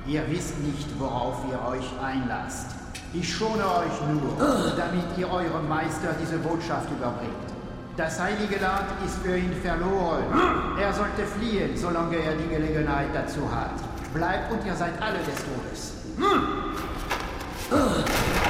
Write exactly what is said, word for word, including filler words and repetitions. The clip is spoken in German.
Ihr wisst nicht, worauf ihr euch einlasst. Ich schone euch nur, damit ihr eurem Meister diese Botschaft überbringt. Das heilige Land ist für ihn verloren. Er sollte fliehen, solange er die Gelegenheit dazu hat. Bleibt und ihr seid alle des Todes.